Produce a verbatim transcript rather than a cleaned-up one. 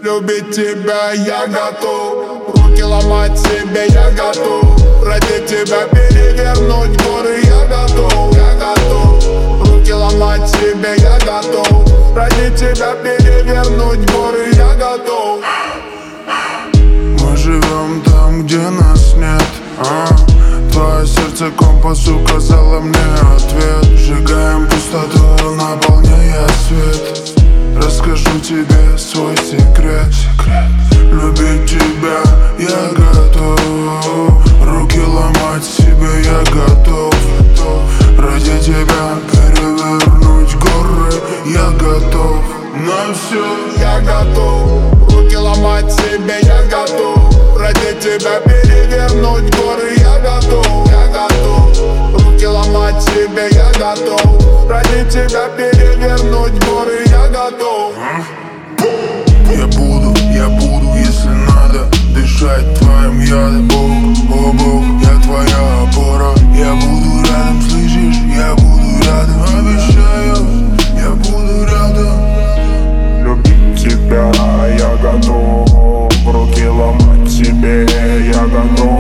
Любить тебя я готов, руки ломать себе я готов, ради тебя перевернуть горы я готов, я готов, руки ломать себе я готов, ради тебя перевернуть горы я готов. Мы живем там, где нас нет, а? Твое сердце компас указало мне ответ. Сжигаем пустоту, наполняя свет. Расскажу тебе свой секрет. Любить тебя я готов, руки ломать себе я готов, ради тебя перевернуть горы я готов. На все я готов, руки ломать себе я готов, ради тебя перевернуть горы я готов, я готов, руки ломать себе я готов, ради тебя перевернуть горы я готов. Я буду, я буду, если надо, дышать твоим ядом. Бог, о Бог, я твоя опора. Я буду рядом, слышишь, я буду рядом. Обещаю, я буду рядом. Любить тебя я готов, руки ломать себе я готов,